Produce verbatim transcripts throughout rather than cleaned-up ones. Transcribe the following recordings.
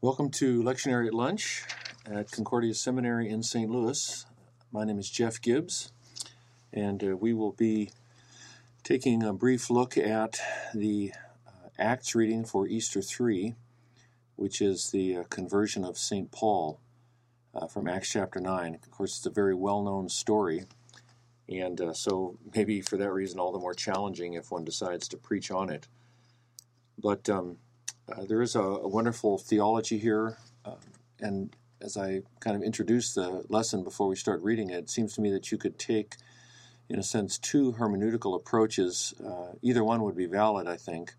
Welcome to Lectionary at Lunch at Concordia Seminary in Saint Louis. My name is Jeff Gibbs, and uh, we will be taking a brief look at the uh, Acts reading for Easter three, which is the uh, conversion of Saint Paul uh, from Acts chapter nine. Of course, it's a very well-known story, and uh, so maybe for that reason all the more challenging if one decides to preach on it. But um, Uh, there is a, a wonderful theology here, uh, and as I kind of introduce the lesson before we start reading it, it seems to me that you could take, in a sense, two hermeneutical approaches. Uh, either one would be valid, I think.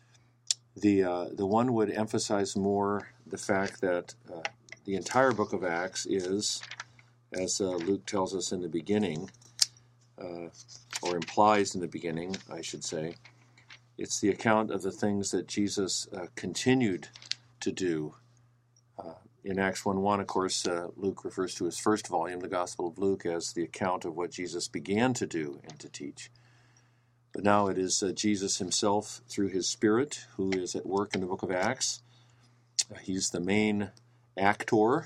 The uh, the one would emphasize more the fact that uh, the entire book of Acts is, as uh, Luke tells us in the beginning, uh, or implies in the beginning, I should say, it's the account of the things that Jesus uh, continued to do. Uh, in Acts one one, of course, uh, Luke refers to his first volume, the Gospel of Luke, as the account of what Jesus began to do and to teach. But now it is uh, Jesus himself, through his Spirit, who is at work in the book of Acts. Uh, he's the main actor,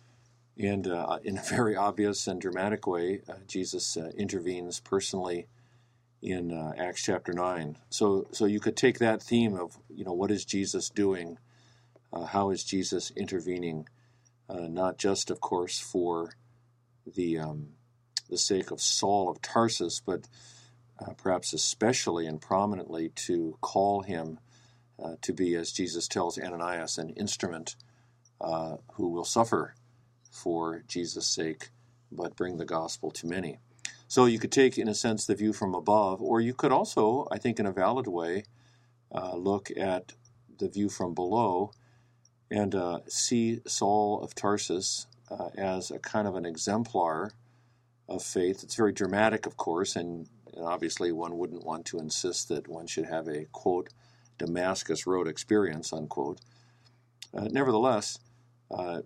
and uh, in a very obvious and dramatic way, uh, Jesus uh, intervenes personally in uh, Acts chapter nine. So so you could take that theme of, you know, what is Jesus doing? Uh, how is Jesus intervening? Uh, not just, of course, for the um, the sake of Saul of Tarsus, but uh, perhaps especially and prominently to call him uh, to be, as Jesus tells Ananias, an instrument uh, who will suffer for Jesus' sake, but bring the gospel to many. So you could take, in a sense, the view from above, or you could also, I think in a valid way, uh, look at the view from below and uh, see Saul of Tarsus uh, as a kind of an exemplar of faith. It's very dramatic, of course, and, and obviously one wouldn't want to insist that one should have a, quote, Damascus Road experience, unquote. Uh, nevertheless, uh,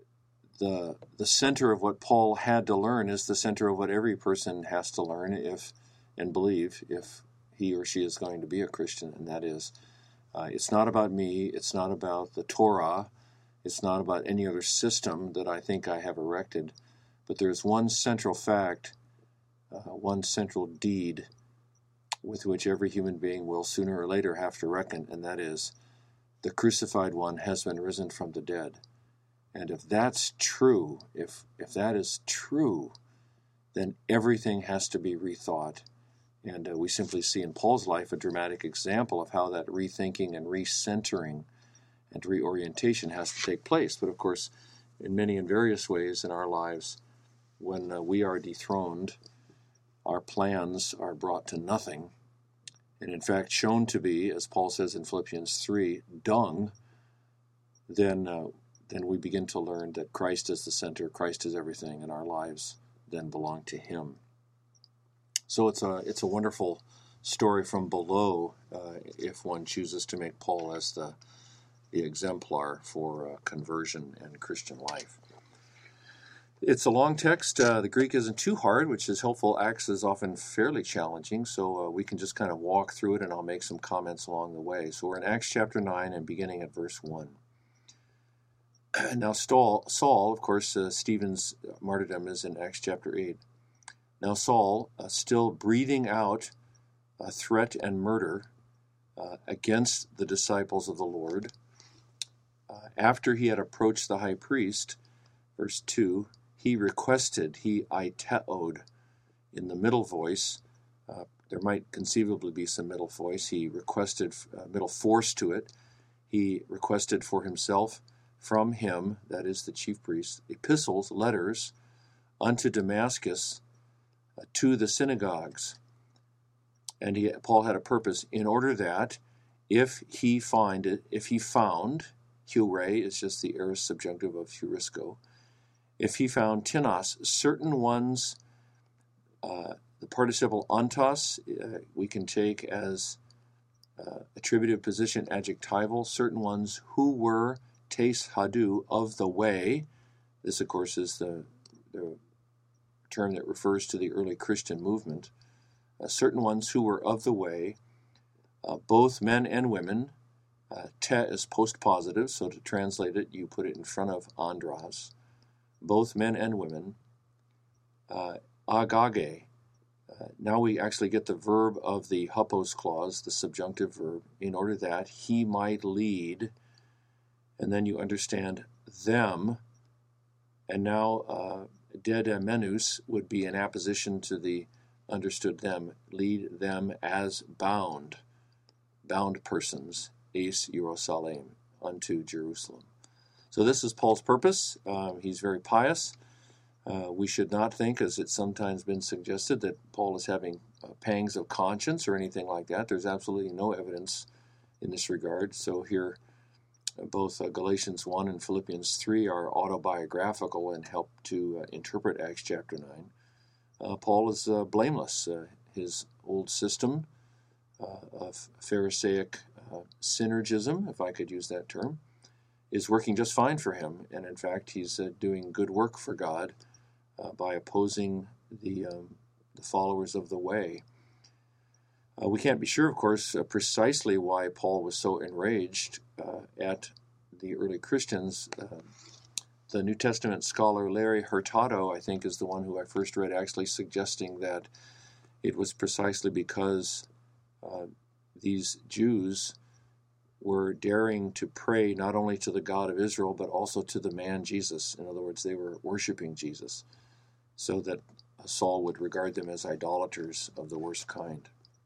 The the center of what Paul had to learn is the center of what every person has to learn if and believe if he or she is going to be a Christian, and that is, uh, it's not about me, it's not about the Torah, it's not about any other system that I think I have erected, but there's one central fact, uh, one central deed with which every human being will sooner or later have to reckon, and that is, the crucified one has been risen from the dead. And if that's true, if if that is true, then everything has to be rethought. And uh, we simply see in Paul's life a dramatic example of how that rethinking and recentering and reorientation has to take place. But of course, in many and various ways in our lives, when uh, we are dethroned, our plans are brought to nothing, and in fact shown to be, as Paul says in Philippians three, dung, then uh, then we begin to learn that Christ is the center, Christ is everything, and our lives then belong to him. So it's a it's a wonderful story from below, uh, if one chooses to make Paul as the, the exemplar for uh, conversion and Christian life. It's a long text. Uh, the Greek isn't too hard, which is helpful. Acts is often fairly challenging, so uh, we can just kind of walk through it, and I'll make some comments along the way. So we're in Acts chapter nine and beginning at verse one. Now Saul, Saul, of course, uh, Stephen's martyrdom is in Acts chapter eight. Now Saul, uh, still breathing out uh, threat and murder uh, against the disciples of the Lord, uh, after he had approached the high priest, verse two, he requested, he aiteoed, in the middle voice. Uh, there might conceivably be some middle voice. He requested, uh, middle force to it. He requested for himself from him, that is the chief priest, epistles, letters, unto Damascus, uh, to the synagogues. And he, Paul had a purpose, in order that if he find it, if he found, hure is just the aorist subjunctive of heurisco, if he found tinos, certain ones, uh, the participle ontos, uh, we can take as uh, attributive position adjectival, certain ones who were tes hadu, of the way. This, of course, is the, the term that refers to the early Christian movement. Uh, certain ones who were of the way, uh, both men and women, Uh, te is post-positive, so to translate it, you put it in front of andros, both men and women. Uh, agage. Uh, now we actually get the verb of the hupos clause, the subjunctive verb, in order that he might lead, and then you understand them, and now uh, dedemenus would be in apposition to the understood them, lead them as bound, bound persons, eis Jerusalem, unto Jerusalem. So this is Paul's purpose. Um, he's very pious. Uh, we should not think, as it's sometimes been suggested, that Paul is having uh, pangs of conscience or anything like that. There's absolutely no evidence in this regard. So here, uh, both uh, Galatians one and Philippians three are autobiographical and help to uh, interpret Acts chapter nine. Uh, Paul is uh, blameless. Uh, his old system uh, of Pharisaic uh, synergism, if I could use that term, is working just fine for him. And in fact, he's uh, doing good work for God uh, by opposing the, um, the followers of the way. Uh, we can't be sure, of course, uh, precisely why Paul was so enraged uh, at the early Christians. Uh, the New Testament scholar Larry Hurtado, I think, is the one who I first read actually suggesting that it was precisely because uh, these Jews were daring to pray not only to the God of Israel, but also to the man Jesus. In other words, they were worshiping Jesus, so that Saul would regard them as idolaters of the worst kind.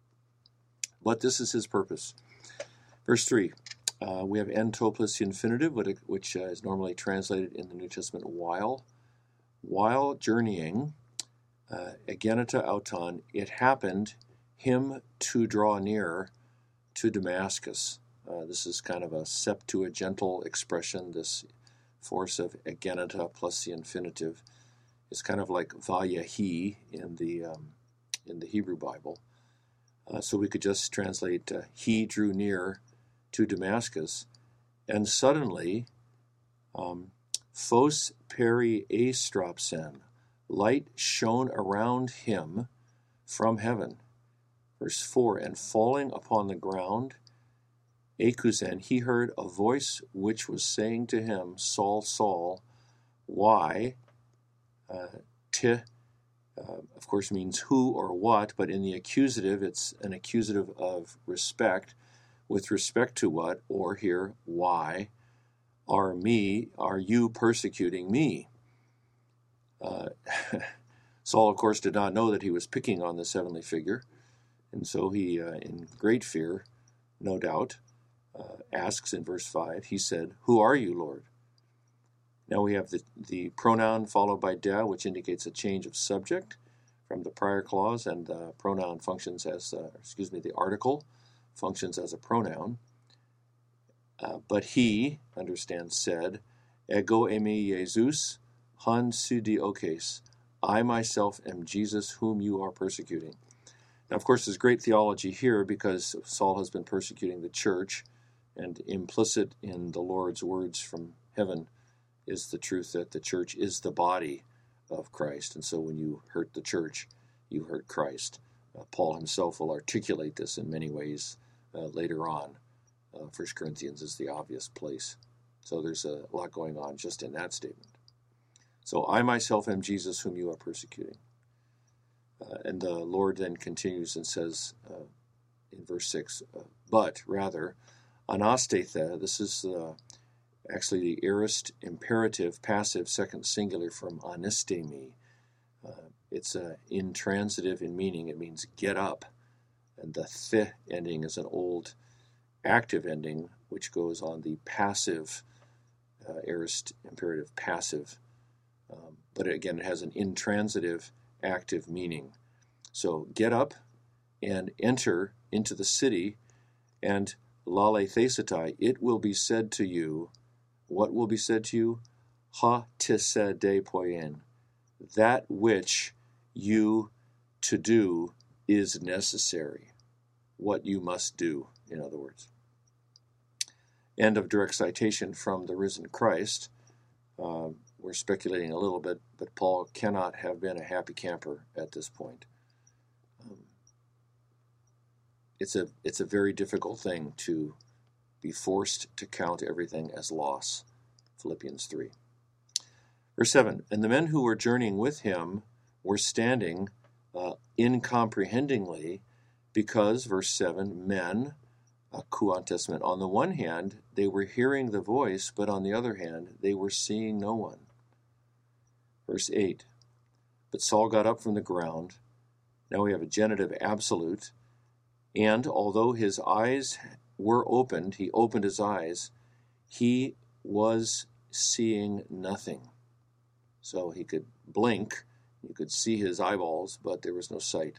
But this is his purpose. Verse three, uh, we have en to plus the infinitive, which uh, is normally translated in the New Testament while. While journeying, uh, egenita auton, it happened him to draw near to Damascus. Uh, this is kind of a Septuagintal expression. This force of egenita plus the infinitive is kind of like vayahi in the um, in the Hebrew Bible. Uh, so we could just translate, uh, he drew near to Damascus, and suddenly, um, phos peri astropsen, light shone around him from heaven. Verse four, and falling upon the ground, Akusen, he heard a voice which was saying to him, Saul, Saul, why? Uh, t, uh, of course, means who or what, but in the accusative, it's an accusative of respect. With respect to what, or here, why, are me, are you persecuting me? Uh, Saul, of course, did not know that he was picking on this heavenly figure, and so he, uh, in great fear, no doubt, uh, asks in verse five, he said, who are you, Lord? Now we have the, the pronoun followed by de, which indicates a change of subject from the prior clause, and the pronoun functions as, uh, excuse me, the article functions as a pronoun. Uh, but he, understand, said, ego emi Jesus, han sudi okes, I myself am Jesus whom you are persecuting. Now, of course, there's great theology here because Saul has been persecuting the church, and implicit in the Lord's words from heaven is the truth that the church is the body of Christ. And so when you hurt the church, you hurt Christ. Uh, Paul himself will articulate this in many ways uh, later on. Uh, First Corinthians is the obvious place. So there's a lot going on just in that statement. So I myself am Jesus whom you are persecuting. Uh, and the Lord then continues and says uh, in verse six, uh, but rather, anastethe, this is uh, actually the aorist imperative passive second singular from anistemi. Uh, it's uh, intransitive in meaning. It means get up. And the th ending is an old active ending, which goes on the passive, uh, aorist imperative passive. Um, but again, it has an intransitive active meaning. So get up and enter into the city, and lale thesetai, it will be said to you. What will be said to you? Ha tise de poien. That which you to do is necessary. What you must do, in other words. End of direct citation from the risen Christ. Uh, we're speculating a little bit, but Paul cannot have been a happy camper at this point. Um, it's a it's a very difficult thing to be forced to count everything as loss. Philippians three. Verse seven, and the men who were journeying with him were standing uh, incomprehendingly because, verse seven, men, uh, Kuan Testament, on the one hand, they were hearing the voice, but on the other hand, they were seeing no one. Verse eight, but Saul got up from the ground. Now we have a genitive absolute. And although his eyes were opened, he opened his eyes, he was seeing nothing. So he could blink, you could see his eyeballs, but there was no sight.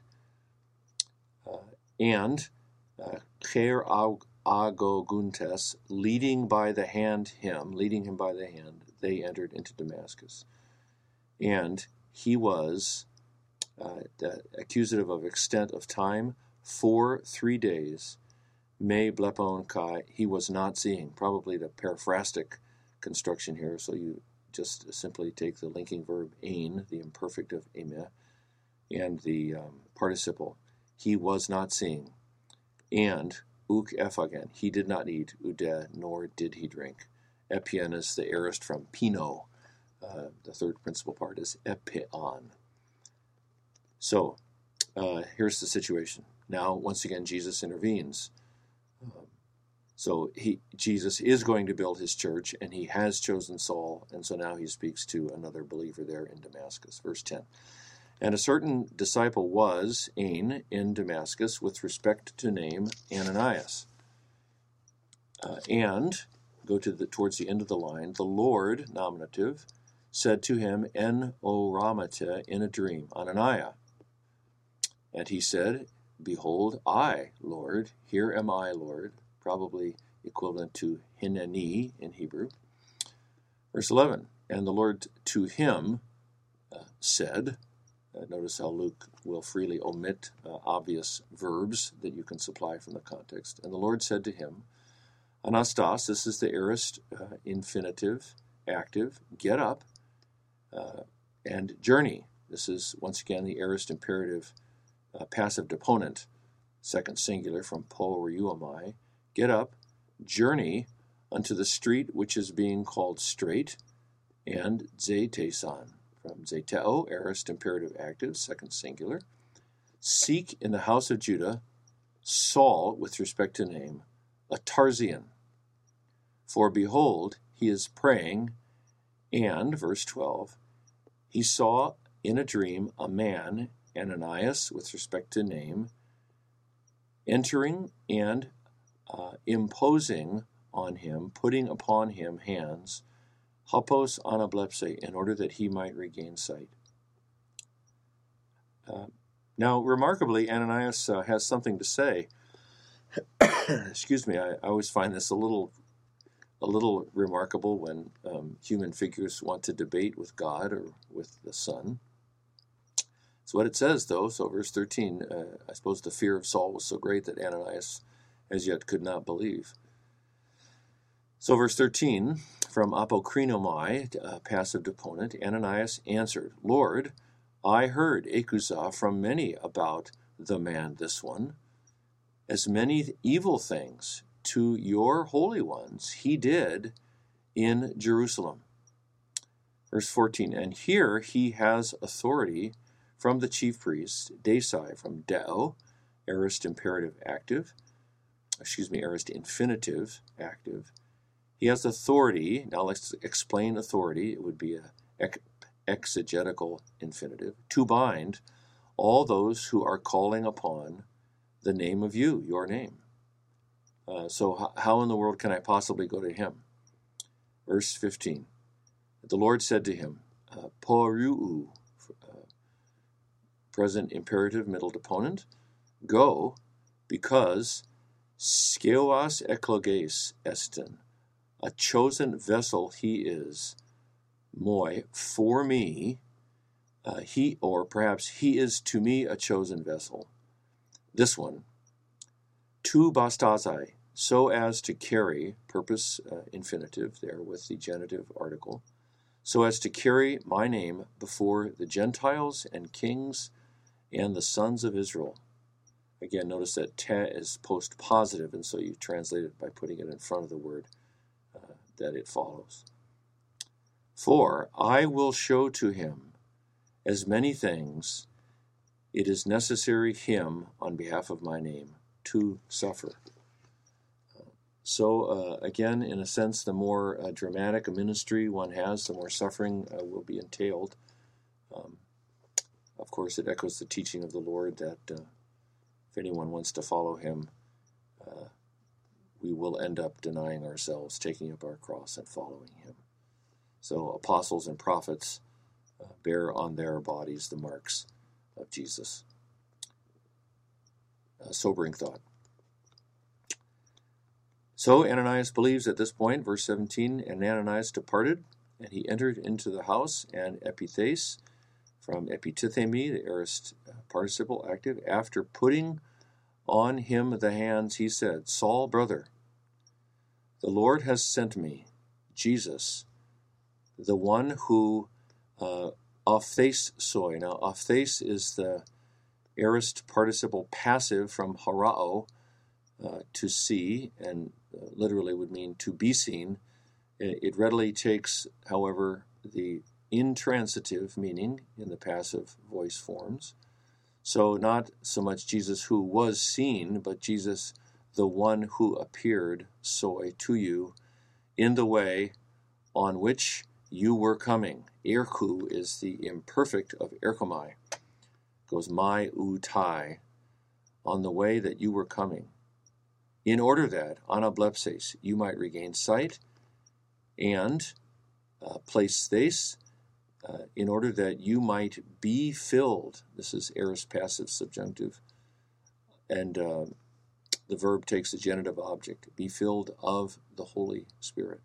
Uh, and Cher Agoguntes, leading by the hand him, leading him by the hand, they entered into Damascus. And he was, uh, accusative of extent of time, for three days, me blepon kai, he was not seeing. Probably the periphrastic construction here, so you just simply take the linking verb ein, the imperfect of eme, and the um, participle. He was not seeing. And uk ephagan, he did not eat, ude, nor did he drink. Epien is the aorist from pino. Uh, the third principal part is epion. So, uh, here's the situation. Now, once again, Jesus intervenes. Um, so he, Jesus is going to build his church, and he has chosen Saul, and so now he speaks to another believer there in Damascus. Verse ten. And a certain disciple was, ein, in Damascus, with respect to name Ananias. Uh, and, go to the towards the end of the line, the Lord, nominative, said to him, en oramate, in a dream, Ananiah. And he said, behold, I, Lord, here am I, Lord, probably equivalent to hineni in Hebrew. Verse eleven, and the Lord to him uh, said, uh, notice how Luke will freely omit uh, obvious verbs that you can supply from the context. And the Lord said to him, Anastas, this is the aorist uh, infinitive, active, get up, uh, and journey. This is, once again, the aorist imperative Uh, passive deponent, second singular from po riuamai, get up, journey unto the street which is being called straight, and zetesan, from zeteo, aorist imperative active, second singular, seek in the house of Judah, Saul, with respect to name, a Tarsian. For behold, he is praying, and, verse twelve, he saw in a dream a man, Ananias, with respect to name, entering and uh, imposing on him, putting upon him hands, hapos anablepse, in order that he might regain sight. Uh, now, remarkably, Ananias uh, has something to say. Excuse me, I, I always find this a little, a little remarkable when um, human figures want to debate with God or with the Son. It's what it says, though. So verse thirteen, uh, I suppose the fear of Saul was so great that Ananias as yet could not believe. So verse thirteen, from apokrinomai, uh, passive deponent, Ananias answered, Lord, I heard akusa from many about the man, this one, as many evil things to your holy ones he did in Jerusalem. Verse fourteen, and here he has authority from the chief priest, Desai, from deo, aorist imperative active, excuse me, aorist infinitive active. He has authority, now let's explain authority, it would be a ex- exegetical infinitive, to bind all those who are calling upon the name of you, your name. Uh, so h- how in the world can I possibly go to him? Verse fifteen, the Lord said to him, uh, poruu, present imperative, middle deponent, go, because skeoas ekloges estin, a chosen vessel he is, moi, for me, uh, he, or perhaps he is to me a chosen vessel, this one, tu bastazai, so as to carry, purpose uh, infinitive there with the genitive article, so as to carry my name before the Gentiles and kings and the sons of Israel. Again, notice that te is post-positive, and so you translate it by putting it in front of the word uh, that it follows. For I will show to him as many things it is necessary him on behalf of my name to suffer. So uh, again, in a sense, the more uh, dramatic a ministry one has, the more suffering uh, will be entailed. Um, of course, it echoes the teaching of the Lord that uh, if anyone wants to follow him, uh, we will end up denying ourselves, taking up our cross, and following him. So apostles and prophets uh, bear on their bodies the marks of Jesus. A sobering thought. So Ananias believes at this point, verse seventeen, and Ananias departed, and he entered into the house, and Epithes, from epitithemi, the aorist participle active, after putting on him the hands, he said, Saul, brother, the Lord has sent me, Jesus, the one who uh, aphthes soi. Now, aphthes is the aorist participle passive from harao, uh, to see, and uh, literally would mean to be seen. It readily takes, however, the intransitive meaning in the passive voice forms. So not so much Jesus who was seen, but Jesus, the one who appeared, soi, to you, in the way on which you were coming. Erku is the imperfect of erkomai. Goes mai u tai, on the way that you were coming. In order that, anablepses, you might regain sight, and uh, place this, uh, in order that you might be filled. This is aorist passive subjunctive, and uh, the verb takes the genitive object, be filled of the Holy Spirit.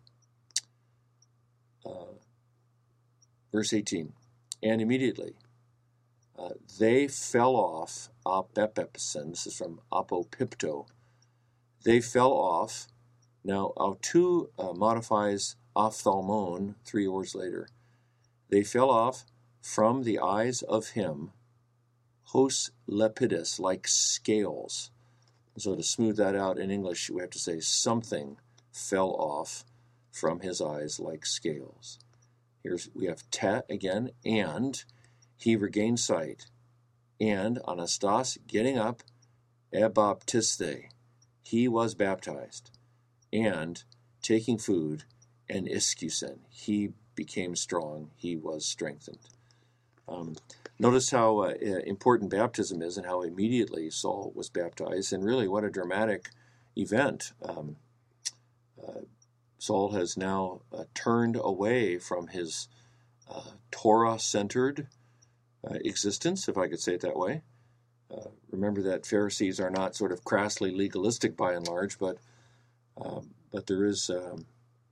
Uh, verse eighteen, and immediately uh, they fell off, apepepsin, this is from apopipto, they fell off. Now, autu uh, modifies ophthalmon three words later. They fell off from the eyes of him, hos lepidus, like scales. So to smooth that out in English, we have to say something fell off from his eyes like scales. Here's we have te again, and he regained sight. And anastas, getting up, ebaptiste, he was baptized. And taking food, and iskusen, he became strong, he was strengthened. Um, notice how uh, important baptism is and how immediately Saul was baptized, and really what a dramatic event. Um, uh, Saul has now uh, turned away from his uh, Torah-centered uh, existence, if I could say it that way. Uh, remember that Pharisees are not sort of crassly legalistic by and large, but um, but there is, um,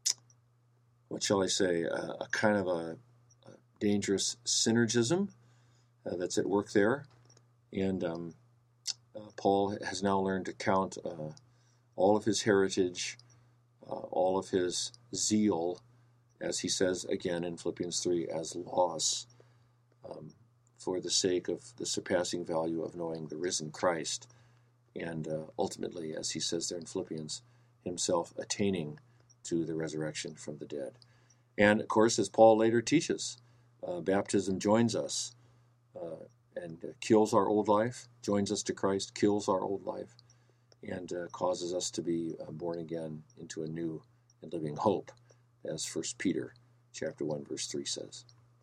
what shall I say, a, a kind of a, a dangerous synergism uh, that's at work there. And um, uh, Paul has now learned to count uh, all of his heritage, uh, all of his zeal, as he says again in Philippians three, as loss, um, for the sake of the surpassing value of knowing the risen Christ, and uh, ultimately, as he says there in Philippians, himself attaining to the resurrection from the dead. And of course, as Paul later teaches, uh, baptism joins us uh, and uh, kills our old life, joins us to Christ, kills our old life, and uh, causes us to be uh, born again into a new and living hope, as First Peter chapter one, verse three says.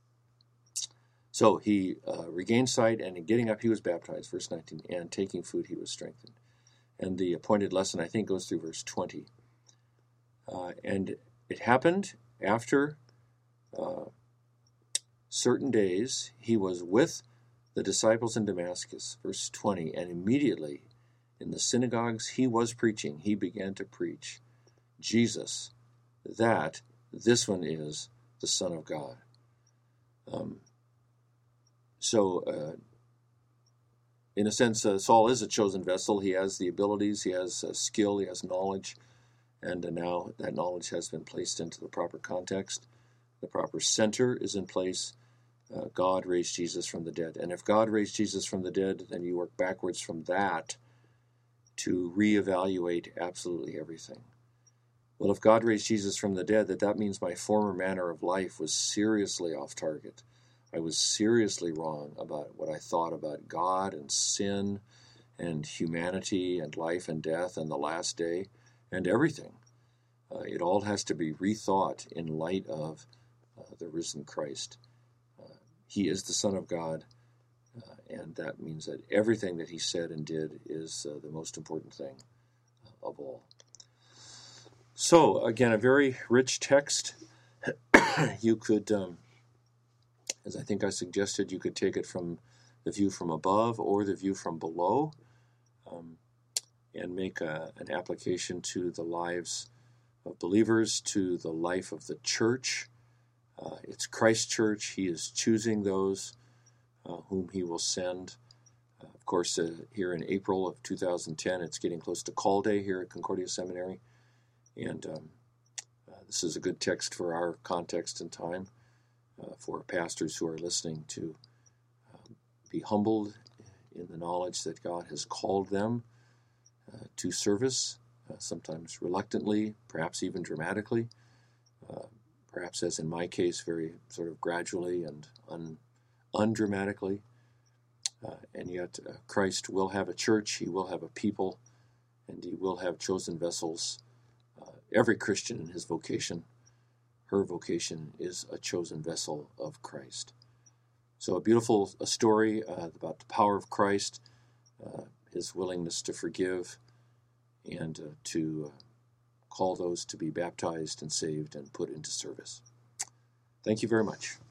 So he uh, regained sight, and in getting up he was baptized, verse nineteen, and taking food he was strengthened. And the appointed lesson, I think, goes through verse twenty. Uh, and it happened after uh, certain days, he was with the disciples in Damascus, verse twenty, and immediately in the synagogues he was preaching, he began to preach, Jesus, that this one is the Son of God. Um, so, uh, in a sense, uh, Saul is a chosen vessel. He has the abilities, he has uh, skill, he has knowledge, and uh, now that knowledge has been placed into the proper context. The proper center is in place. Uh, God raised Jesus from the dead. And if God raised Jesus from the dead, then you work backwards from that to reevaluate absolutely everything. Well, if God raised Jesus from the dead, that that means my former manner of life was seriously off target. I was seriously wrong about what I thought about God and sin and humanity and life and death and the last day and everything. Uh, it all has to be rethought in light of uh, the risen Christ. Uh, he is the Son of God, uh, and that means that everything that he said and did is uh, the most important thing uh, of all. So, again, a very rich text. You could, um, as I think I suggested, you could take it from the view from above or the view from below, um, and make a, an application to the lives of believers, to the life of the church. Uh, it's Christ's church. He is choosing those uh, whom he will send. Uh, of course, uh, here in April of two thousand ten, it's getting close to Call Day here at Concordia Seminary. And um, uh, this is a good text for our context and time, uh, for pastors who are listening to um, be humbled in the knowledge that God has called them uh, to service, uh, sometimes reluctantly, perhaps even dramatically, uh, perhaps as in my case, very sort of gradually and un, undramatically. Uh, and yet uh, Christ will have a church, he will have a people, and he will have chosen vessels. Uh, every Christian in his vocation, her vocation, is a chosen vessel of Christ. So a beautiful a story uh, about the power of Christ, uh, his willingness to forgive and uh, to uh, call those to be baptized and saved and put into service. Thank you very much.